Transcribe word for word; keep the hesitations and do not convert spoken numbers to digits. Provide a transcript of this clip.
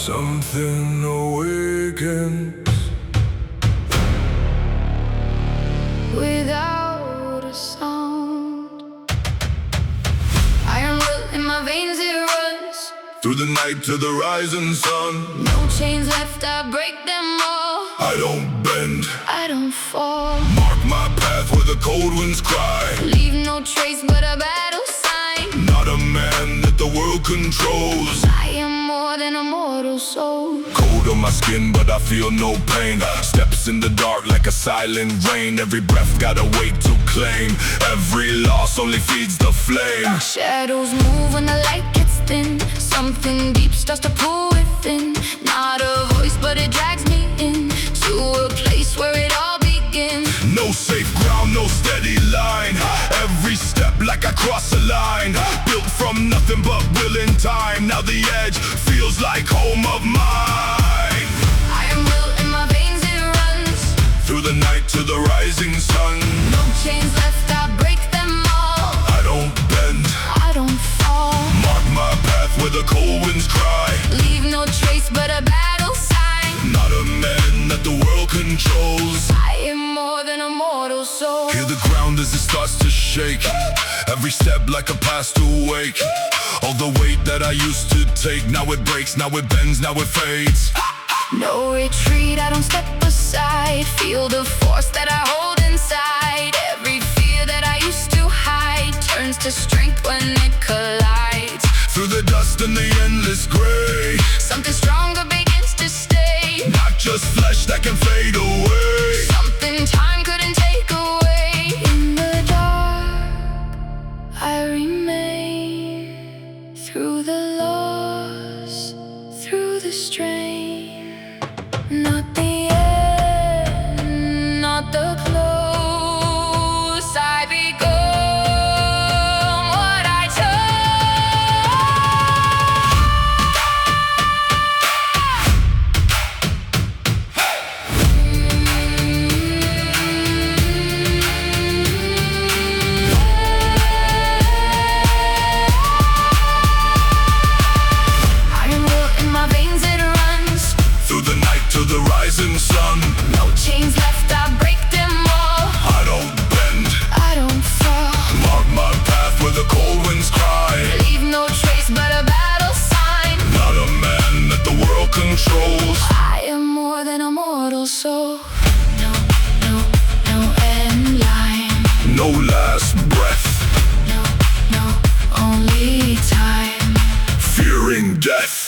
Something awakens without a sound. Iron will in my veins, it runs through the night to the rising sun. No chains left, I break them all. I don't bend, I don't fall. mark my path where the cold winds cry. Leave no trace but a battle sign. Not a man that the world controls. I am more than a mortal soul. Cold on my skin but I feel no pain. Steps in the dark like a silent rain. Every breath gotta wait to claim. Every loss only feeds the flame. Shadows move when the light gets thin. Something deep starts to pull within. Not a voice but it drags me in to a place where it all begins. No safe ground, no steady line. Every step like I cross a line. Built from nothing but will in time. Now the edge feels like home of mine. Iron will in my veins, it runs Through the night to the rising sun. No chains left, I break them all. I don't bend, I don't fall. mark my path where the cold winds cry. Leave no trace but a battle sign. Not a man that the world controls. I am more than a mortal soul. Hear the ground as it starts to shake. Every step like a past awake. All the weight that I used to take, now it breaks, now it bends, now it fades. No retreat, I don't step aside. Feel the force that I hold inside. Every fear that I used to hide turns to strength when it collides. Through the dust and the endless gray, Something stronger begins to stay. not just flesh that can fade away. Something time couldn't take away. In the dark, I remain. Through the loss, through the strain. Not the end, not the close. I become what I Iron will in my veins, it runs Through the night to the rising sun. No chains left, I break them all. I don't bend, I don't fall. mark my path where the cold winds cry. Leave no trace but a battle sign. Not a man that the world controls. I am more than a mortal soul. No, no, no end line. No last breath, No, no, only time. fearing death.